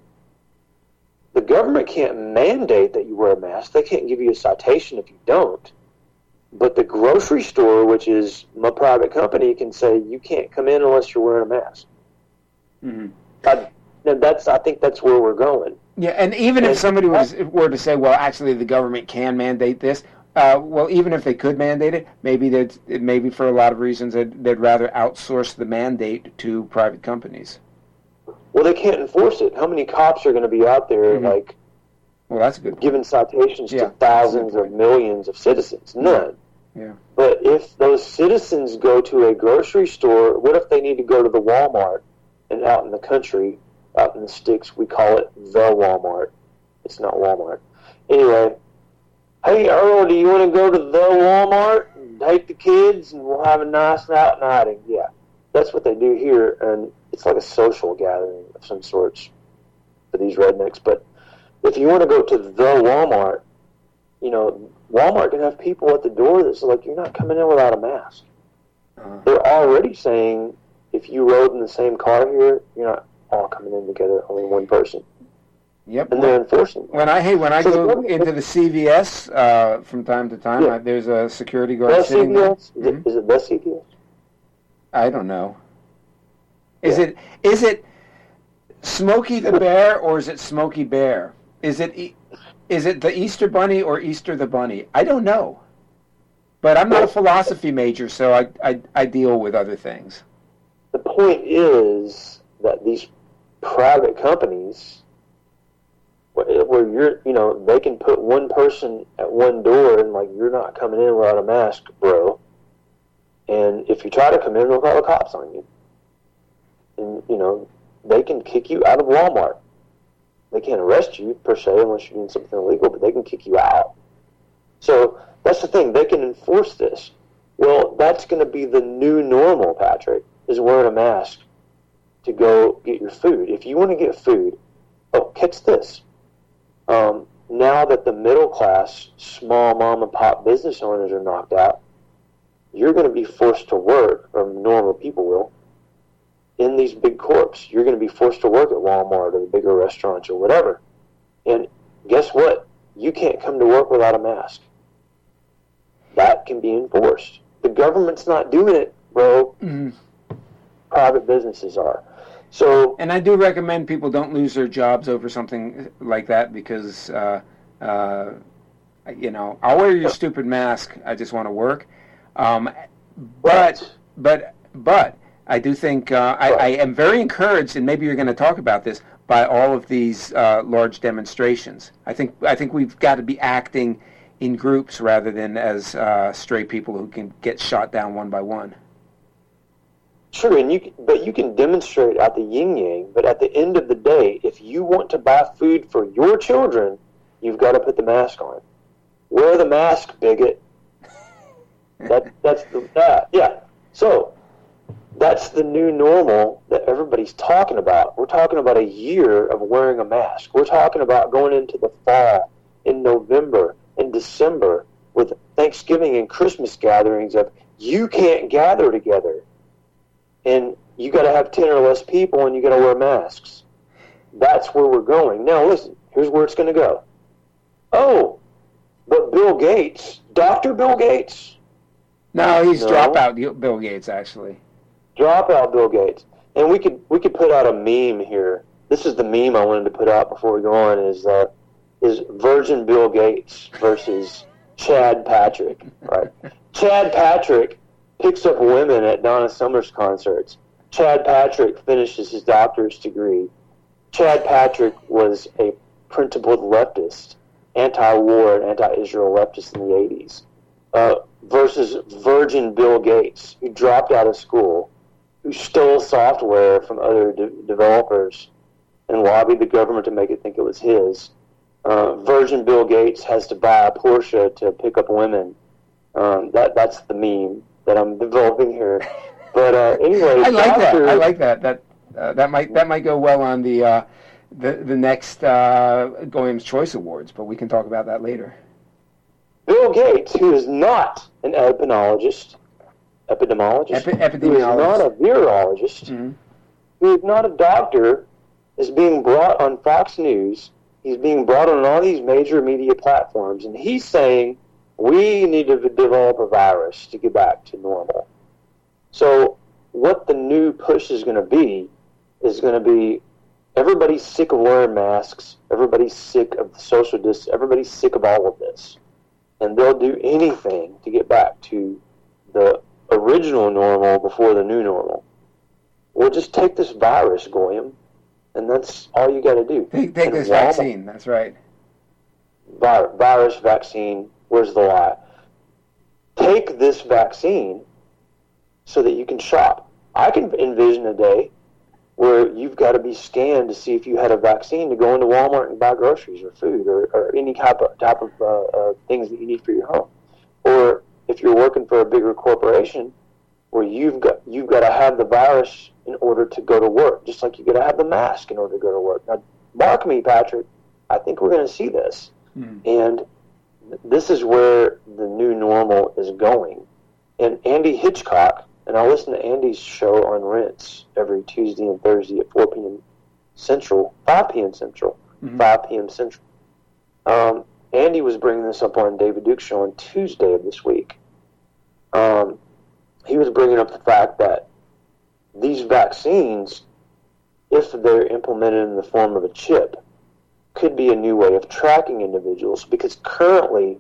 the government can't mandate that you wear a mask. They can't give you a citation if you don't. But the grocery store, which is my private company, can say you can't come in unless you're wearing a mask. Mm-hmm. I, and that's I think that's where we're going. Yeah, and even if somebody was, were to say, well, actually the government can mandate this, uh, well, even if they could mandate it, maybe they'd, maybe for a lot of reasons they'd, they'd rather outsource the mandate to private companies. Well, they can't enforce it. How many cops are going to be out there, Mm-hmm. like, well, that's good. giving citations Yeah, to thousands or millions of citizens? None. Yeah. But if those citizens go to a grocery store, what if they need to go to the Walmart, and out in the country, out in the sticks, we call it the Walmart. It's not Walmart. Anyway, hey, Earl, do you want to go to the Walmart and take the kids and we'll have a nice out and outing? Yeah, that's what they do here, and it's like a social gathering of some sorts for these rednecks. But if you want to go to the Walmart, you know, Walmart can have people at the door that's like, you're not coming in without a mask. Uh-huh. They're already saying, if you rode in the same car here, you're not all coming in together, only one person. Yep. And they're enforcing it. When I hey when I So go the- into the C V S uh, from time to time, Yeah. I, there's a security guard The sitting there. C V S? Is, it, is it the C V S? I don't know. Is Yeah. it is it Smokey the Bear or is it Smokey Bear? Is it E- is it the Easter Bunny or Easter the Bunny? I don't know. But I'm not a philosophy major, so I I, I deal with other things. The point is that these private companies, where where you're, you know, they can put one person at one door and, like, you're not coming in without a mask, bro. And if you try to come in, they'll call the cops on you. And, you know, they can kick you out of Walmart. They can't arrest you, per se, unless you're doing something illegal, but they can kick you out. So that's the thing. They can enforce this. Well, that's going to be the new normal, Patrick, is wearing a mask to go get your food. If you want to get food, oh, catch this. Um, now that the middle class, small mom and pop business owners are knocked out, you're going to be forced to work, or normal people will, in these big corps. You're going to be forced to work at Walmart or the bigger restaurants or whatever. And guess what? You can't come to work without a mask. That can be enforced. The government's not doing it, bro. Mm-hmm. Private businesses are. So, and I do recommend people don't lose their jobs over something like that because, uh, uh, you know, I'll wear your stupid mask. I just want to work. Um, but, right. but, but I do think uh, I, Right. I am very encouraged, and maybe you're going to talk about this, by all of these uh, large demonstrations. I think I think we've got to be acting in groups rather than as uh, stray people who can get shot down one by one. Sure, and you can, but you can demonstrate at the yin yang. But at the end of the day, if you want to buy food for your children, you've got to put the mask on. Wear the mask, bigot. That that's the that yeah. So that's the new normal that everybody's talking about. We're talking about a year of wearing a mask. We're talking about going into the fall, in November, in December, with Thanksgiving and Christmas gatherings of you can't gather together. And you got to have ten or less people, and you got to wear masks. That's where we're going. Now, listen, here's where it's going to go. Oh, but Bill Gates, Doctor Bill Gates? No, he's No. dropout Bill Gates, actually. Dropout Bill Gates. And we could we could put out a meme here. This is the meme I wanted to put out before we go on, is uh, is Virgin Bill Gates versus Chad Patrick. Right? Chad Patrick picks up women at Donna Summer's concerts. Chad Patrick finishes his doctor's degree. Chad Patrick was a principled leftist, anti-war and anti-Israel leftist in the eighties. Uh, versus Virgin Bill Gates, who dropped out of school, who stole software from other de- developers and lobbied the government to make it think it was his. Uh, Virgin Bill Gates has to buy a Porsche to pick up women. Um, that that's the meme that I'm developing here. But uh, anyway, I like Doctor, that. I like that. That uh, that might that might go well on the uh, the the next uh, Goyam's Choice Awards. But we can talk about that later. Bill Gates, who is not an epidemiologist, epidemiologist, Epi- who is epidemiologist. not a virologist, Mhm. who is not a doctor, is being brought on Fox News. He's being brought on all these major media platforms, and he's saying we need to develop a virus to get back to normal. So what the new push is going to be is going to be everybody's sick of wearing masks, everybody's sick of the social distance, everybody's sick of all of this. And they'll do anything to get back to the original normal before the new normal. We'll just take this virus, Goyam, and that's all you got to do. Take, take And this Walmart- vaccine. That's right. vi- virus, vaccine, where's the lie? Take this vaccine so that you can shop. I can envision a day where you've got to be scanned to see if you had a vaccine to go into Walmart and buy groceries or food or, or any type of, type of uh, uh, things that you need for your home. Or if you're working for a bigger corporation where you've got you've got to have the virus in order to go to work, just like you got to have the mask in order to go to work. Now, mark me, Patrick, I think we're going to see this. Hmm. And this is where the new normal is going. And Andy Hitchcock, and I listen to Andy's show on Rents every Tuesday and Thursday at four p.m. Central, five p.m. Central, Mhm. five p.m. Central. Um, Andy was bringing this up on David Duke's show on Tuesday of this week. Um, he was bringing up the fact that these vaccines, if they're implemented in the form of a chip, could be a new way of tracking individuals, because currently,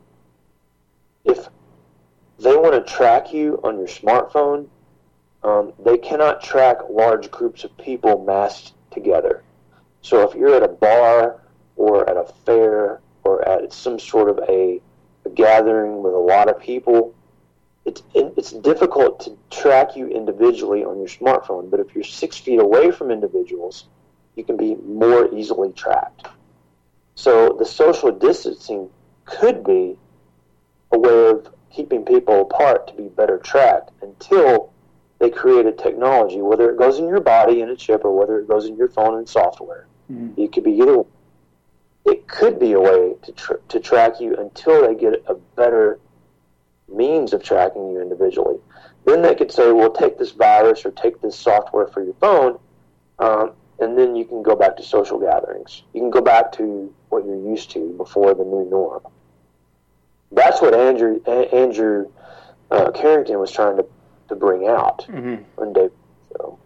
if they want to track you on your smartphone, um, they cannot track large groups of people massed together. So if you're at a bar or at a fair or at some sort of a, a gathering with a lot of people, it's it's difficult to track you individually on your smartphone. But if you're six feet away from individuals, you can be more easily tracked. So the social distancing could be a way of keeping people apart to be better tracked until they create a technology, whether it goes in your body in a chip or whether it goes in your phone in software. Mhm. It could be either one. It could be a way to tr- to track you until they get a better means of tracking you individually. Then they could say, well, take this virus or take this software for your phone, um, and then you can go back to social gatherings. You can go back to what you're used to before the new norm. That's what Andrew A- Andrew uh, Carrington was trying to, to bring out Mhm. on David. So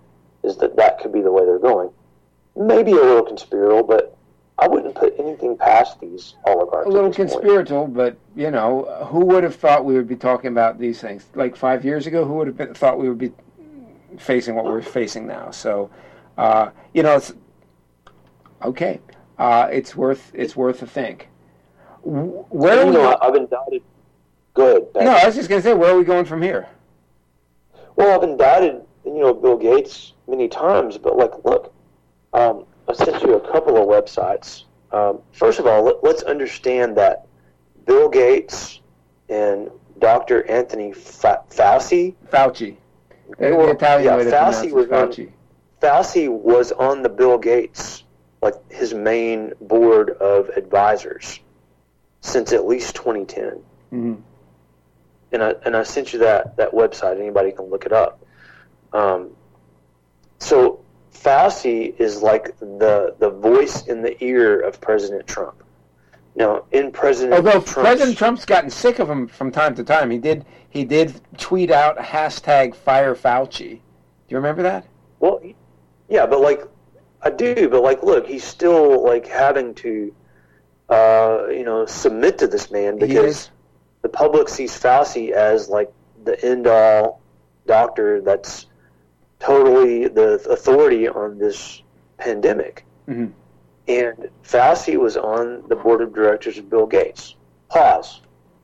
is that that could be the way they're going. Maybe a little conspiratorial, but I wouldn't put anything past these oligarchs. A little at this point. conspiratorial, but, you know, who would have thought we would be talking about these things? Like five years ago, who would have been, thought we would be facing what we're facing now? So, uh, you know, it's okay. Uh, it's worth it's worth a think. Where are you we know, go- I've indicted. Go ahead, Pat. No, I was just going to say, where are we going from here? Well, I've indicted, you know, Bill Gates many times, but like, look, um, I sent you a couple of websites. Um, first of all, let, let's understand that Bill Gates and Doctor Anthony Fa- Fauci. Fauci. They The were- Italian yeah, way to Fauci pronounce was it, on- Fauci. Fauci was on the Bill Gates, like his main board of advisors, since at least twenty ten. Mm-hmm. And I and I sent you that, that website. Anybody can look it up. Um, so Fauci is like the the voice in the ear of President Trump. Now, in President Although Trump's, President Trump's gotten sick of him from time to time, he did he did tweet out hashtag Fire Fauci. Do you remember that? well, yeah, but like I do, but like, look, he's still like having to, uh, you know, submit to this man He because is. the public sees Fauci as like the end all doctor that's totally the authority on this pandemic. Mhm. And Fauci was on the board of directors of Bill Gates. Pause.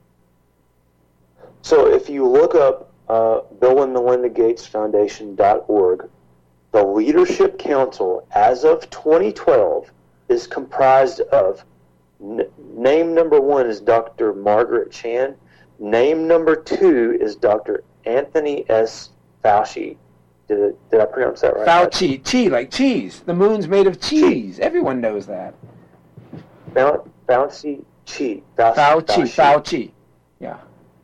So if you look up uh, Bill and Melinda Gates Foundation dot org, the Leadership Council, as of twenty twelve, is comprised of, n- name number one is Doctor Margaret Chan, name number two is Doctor Anthony S. Fauci. Did, it, did I pronounce that right? Fauci, chi, like cheese. The moon's made of cheese. Everyone knows that. Fau- Fauci, Chi. Fauci, Fauci, Fauci. Yeah.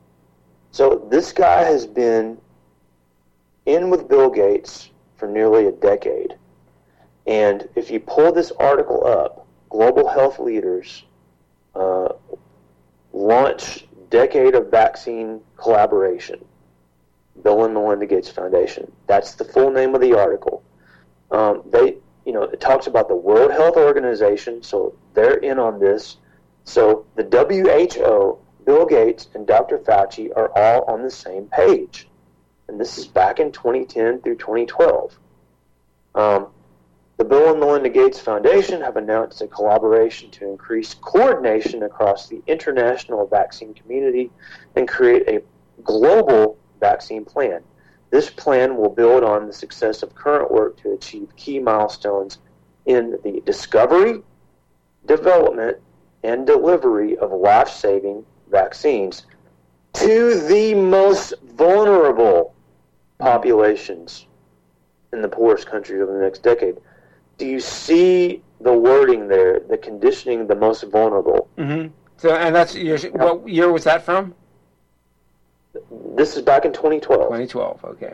So this guy has been in with Bill Gates for nearly a decade. And if you pull this article up, Global Health Leaders uh, launch Decade of Vaccine Collaboration, Bill and Melinda Gates Foundation. That's the full name of the article. Um, they, you know, it talks about the World Health Organization, so they're in on this. So the W H O, Bill Gates, and Doctor Fauci are all on the same page. And this is back in twenty ten through twenty twelve. Um, the Bill and Melinda Gates Foundation have announced a collaboration to increase coordination across the international vaccine community and create a global vaccine plan. This plan will build on the success of current work to achieve key milestones in the discovery, development, and delivery of life-saving vaccines to the most vulnerable populations in the poorest countries over the next decade. Do you see the wording there, the conditioning the most vulnerable? Mm-hmm. So, and that's your, what year was that from? This is back in twenty twelve. twenty twelve. Okay.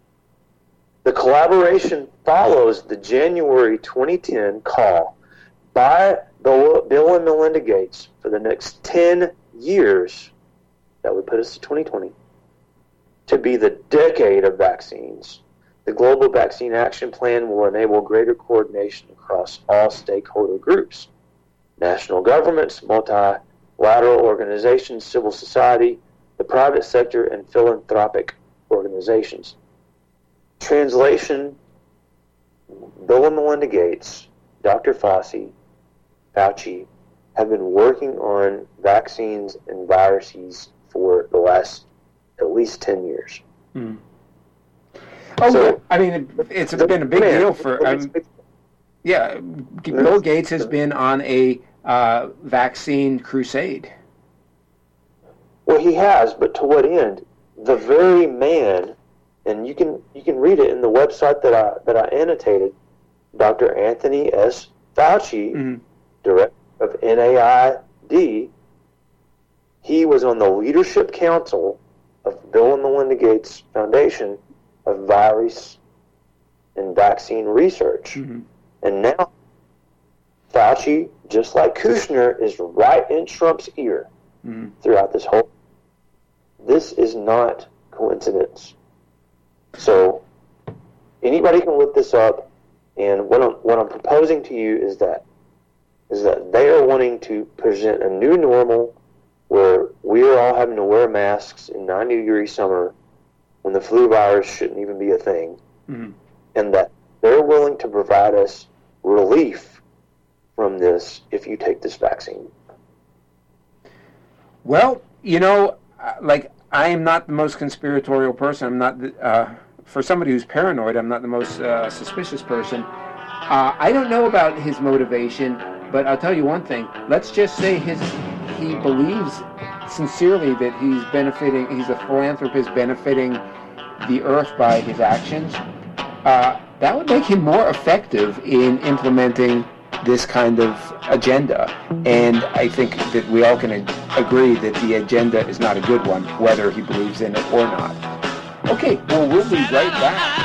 The collaboration follows the January twenty ten call by Bill Bill and Melinda Gates for the next ten years, that would put us to twenty twenty, to be the decade of vaccines. The Global Vaccine Action Plan will enable greater coordination across all stakeholder groups, national governments, multilateral organizations, civil society, the private sector, and philanthropic organizations. Translation: Bill and Melinda Gates, Doctor Fauci, Fauci have been working on vaccines and viruses for the last at least ten years. Mm. Oh, So- yeah. I mean, it, it's been a big Man, deal for. Um, yeah, Bill Gates has been on a uh, vaccine crusade. Well, he has, but to what end? The very man, and you can you can read it in the website that I that I annotated. Doctor Anthony S. Fauci, Mm-hmm. director of N A I D, he was on the leadership council of Bill and Melinda Gates Foundation of Virus and Vaccine Research. Mm-hmm. And now Fauci, just like Kushner, is right in Trump's ear Mm-hmm. throughout this whole. This is not coincidence. So anybody can look this up, and what I'm, what I'm proposing to you is that is that they are wanting to present a new normal where we are all having to wear masks in ninety degree summer when the flu virus shouldn't even be a thing, mm-hmm. and that they're willing to provide us relief from this if you take this vaccine. Well, you know, like, I am not the most conspiratorial person. I'm not, the, uh, for somebody who's paranoid, I'm not the most uh, suspicious person. Uh, I don't know about his motivation, but I'll tell you one thing. Let's just say his he believes sincerely that he's benefiting, he's a philanthropist benefiting the earth by his actions. Uh, that would make him more effective in implementing this kind of agenda. And I think that we all can ag- agree that the agenda is not a good one, whether he believes in it or not. Okay, well, we'll be right back.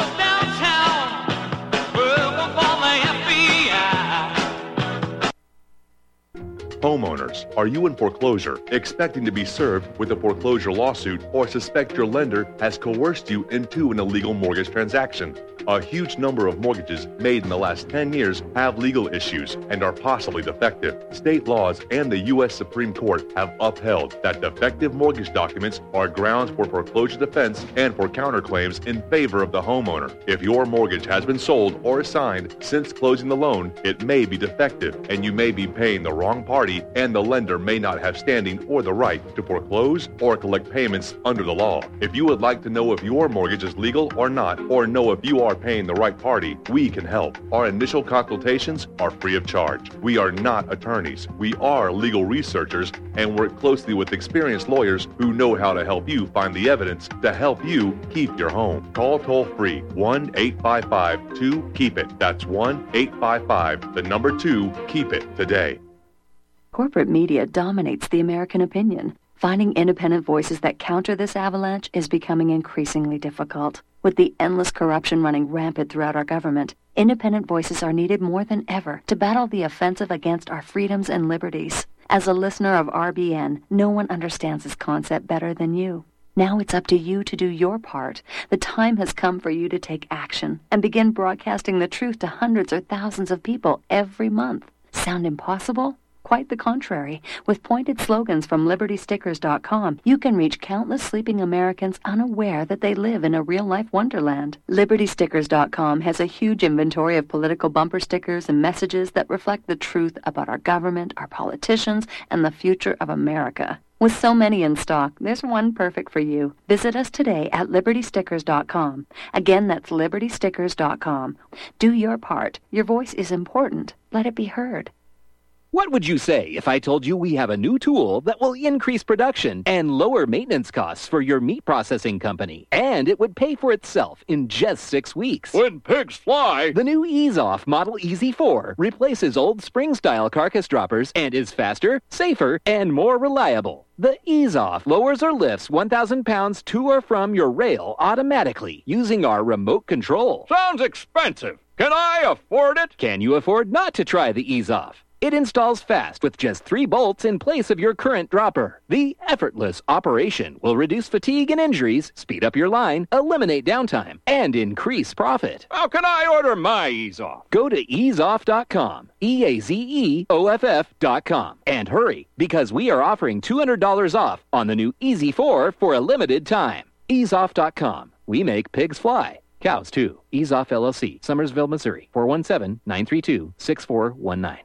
Homeowners, are you in foreclosure, expecting to be served with a foreclosure lawsuit, or suspect your lender has coerced you into an illegal mortgage transaction? A huge number of mortgages made in the last ten years have legal issues and are possibly defective. State laws and the U S Supreme Court have upheld that defective mortgage documents are grounds for foreclosure defense and for counterclaims in favor of the homeowner. If your mortgage has been sold or assigned since closing the loan, it may be defective and you may be paying the wrong party, and the lender may not have standing or the right to foreclose or collect payments under the law. If you would like to know if your mortgage is legal or not, or know if you are paying the right party, we can help. Our initial consultations are free of charge. We are not attorneys. We are legal researchers and work closely with experienced lawyers who know how to help you find the evidence to help you keep your home. Call toll-free one eight five five two keep it. That's one eight five five, the number two, keep it today. Corporate media dominates the American opinion. Finding independent voices that counter this avalanche is becoming increasingly difficult. With the endless corruption running rampant throughout our government, independent voices are needed more than ever to battle the offensive against our freedoms and liberties. As a listener of R B N, no one understands this concept better than you. Now it's up to you to do your part. The time has come for you to take action and begin broadcasting the truth to hundreds or thousands of people every month. Sound impossible? Quite the contrary. With pointed slogans from Liberty Stickers dot com, you can reach countless sleeping Americans unaware that they live in a real-life wonderland. Liberty Stickers dot com has a huge inventory of political bumper stickers and messages that reflect the truth about our government, our politicians, and the future of America. With so many in stock, there's one perfect for you. Visit us today at Liberty Stickers dot com. Again, that's Liberty Stickers dot com. Do your part. Your voice is important. Let it be heard. What would you say if I told you we have a new tool that will increase production and lower maintenance costs for your meat processing company? And it would pay for itself in just six weeks. When pigs fly! The new EaseOff Model E Z four replaces old spring-style carcass droppers and is faster, safer, and more reliable. The EaseOff lowers or lifts one thousand pounds to or from your rail automatically using our remote control. Sounds expensive. Can I afford it? Can you afford not to try the EaseOff? It installs fast with just three bolts in place of your current dropper. The effortless operation will reduce fatigue and injuries, speed up your line, eliminate downtime, and increase profit. How can I order my EaseOff? Go to ease off dot com, E A Z E O F F dot com, and hurry, because we are offering two hundred dollars off on the new E Z four for a limited time. ease off dot com. We make pigs fly. Cows, too. EaseOff L L C, Summersville, Missouri, four one seven, nine three two, six four one nine.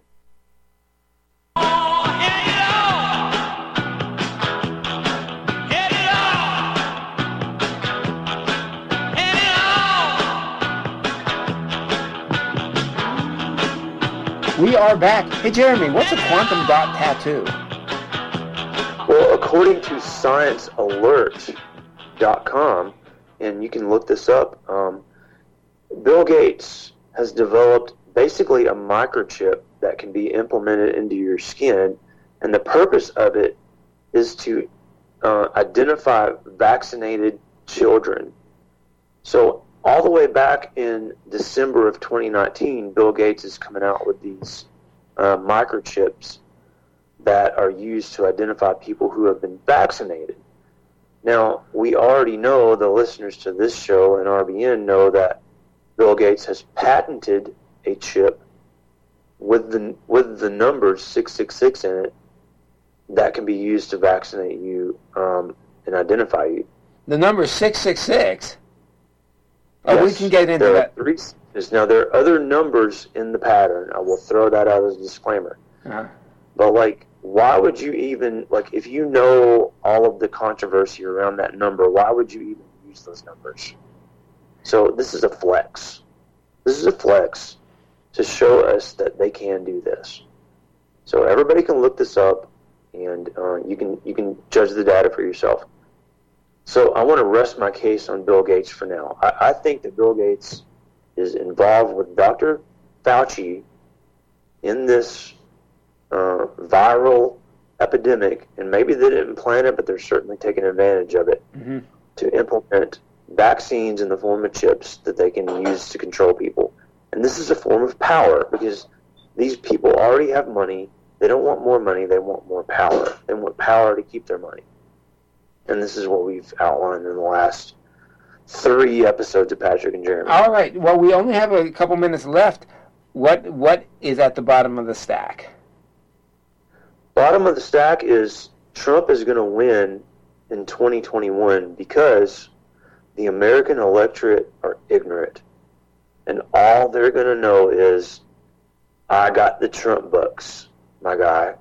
We are back. Hey, Jeremy, what's a quantum dot tattoo? Well, according to science alert dot com, and you can look this up, um, Bill Gates has developed basically a microchip that can be implemented into your skin, and the purpose of it is to uh, identify vaccinated children. So all the way back in December of twenty nineteen, Bill Gates is coming out with these uh, microchips that are used to identify people who have been vaccinated. Now, we already know, the listeners to this show and R B N know that Bill Gates has patented a chip with the with the number six six six in it that can be used to vaccinate you um, and identify you. The number six six six? Oh, yes, we can get into there that. Are three, now, there are other numbers in the pattern. I will throw that out as a disclaimer. Uh-huh. But, like, why would you even, like, if you know all of the controversy around that number, why would you even use those numbers? So this is a flex. This is a flex to show us that they can do this. So everybody can look this up, and uh, you can you can judge the data for yourself. So I want to rest my case on Bill Gates for now. I, I think that Bill Gates is involved with Doctor Fauci in this uh, viral epidemic, and maybe they didn't plan it, but they're certainly taking advantage of it mm-hmm. to implement vaccines in the form of chips that they can use to control people. And this is a form of power, because these people already have money. They don't want more money. They want more power. They want power to keep their money. And this is what we've outlined in the last three episodes of Patrick and Jeremy. All right. Well, we only have a couple minutes left. What What is at the bottom of the stack? Bottom of the stack is Trump is going to win in twenty twenty-one because the American electorate are ignorant. And all they're going to know is, I got the Trump bucks, my guy.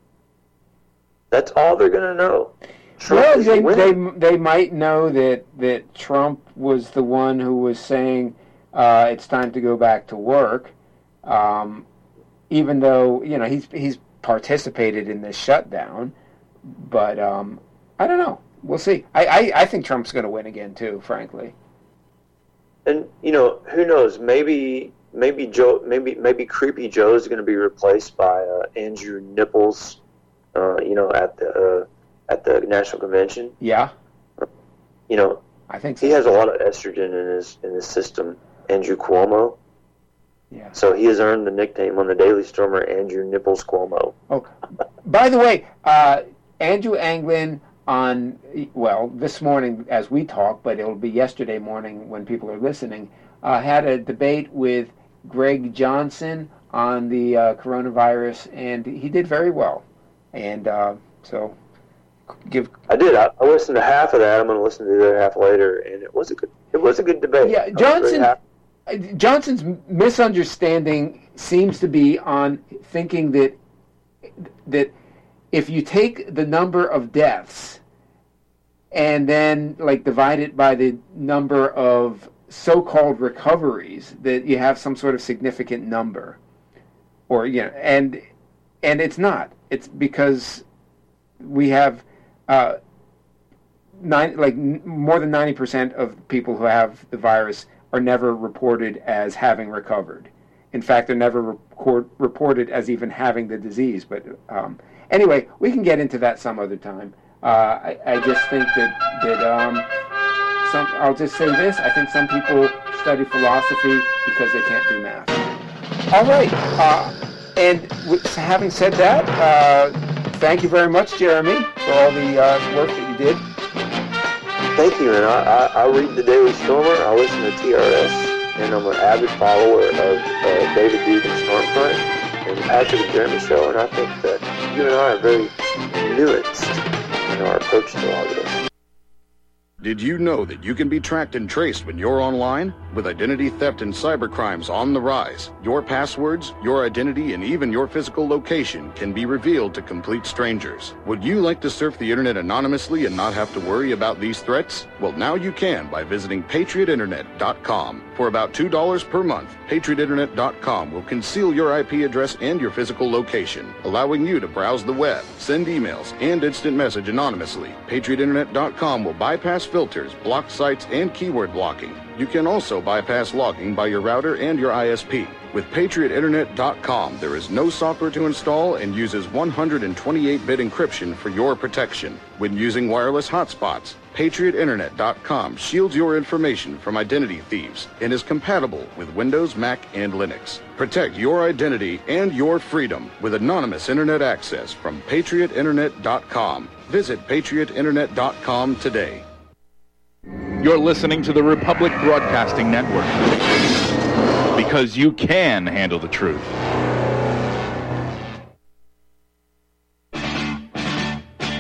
That's all they're going to know. Trump well, is they, winning. they they might know that, that Trump was the one who was saying uh, it's time to go back to work, um, even though, you know, he's he's participated in this shutdown. But um, I don't know. We'll see. I, I, I think Trump's going to win again, too, frankly. And, you know, who knows? Maybe maybe Joe, maybe maybe Creepy Joe is going to be replaced by uh, Andrew Nipples, uh, you know, at the uh, at the National Convention. Yeah. You know, I think so. He has a lot of estrogen in his in his system, Andrew Cuomo. Yeah. So he has earned the nickname on the Daily Stormer, Andrew Nipples Cuomo. Oh, by the way, uh, Andrew Anglin on, well, this morning as we talk, but it'll be yesterday morning when people are listening, uh, had a debate with Greg Johnson on the uh, coronavirus, and he did very well. And uh, so, give. I did. I, I listened to half of that. I'm going to listen to the other half later, and it was a good. It was a good debate. Yeah, Johnson. Johnson's misunderstanding seems to be on thinking that that if you take the number of deaths and then like divide it by the number of so-called recoveries, that you have some sort of significant number, or you know, and and it's not. It's because we have uh, nine, like n- more than ninety percent of people who have the virus are never reported as having recovered. In fact, they're never record, reported as even having the disease. But um, anyway, we can get into that some other time. Uh, I, I just think that that um, some. I'll just say this: I think some people study philosophy because they can't do math. All right, uh, and with, having said that, uh, thank you very much, Jeremy, for all the uh, work that you did. Thank you, and I, I, I read the Daily Stormer, I listen to T R S, and I'm an avid follower of uh, David Duke and Stormfront and the Patrick and Jeremy Show, and I think that you and I are very nuanced in our approach to all this. Did you know that you can be tracked and traced when you're online? With identity theft and cybercrimes on the rise, your passwords, your identity, and even your physical location can be revealed to complete strangers. Would you like to surf the internet anonymously and not have to worry about these threats? Well, now you can by visiting patriot internet dot com. For about two dollars per month, patriot internet dot com will conceal your I P address and your physical location, allowing you to browse the web, send emails, and instant message anonymously. patriot internet dot com will bypass filters, block sites, and keyword blocking. You can also bypass logging by your router and your I S P. With patriot internet dot com, there is no software to install and uses one hundred twenty-eight bit encryption for your protection. When using wireless hotspots, patriot internet dot com shields your information from identity thieves and is compatible with Windows, Mac, and Linux. Protect your identity and your freedom with anonymous internet access from patriot internet dot com. Visit patriot internet dot com today. You're listening to the Republic Broadcasting Network. because you can handle the truth.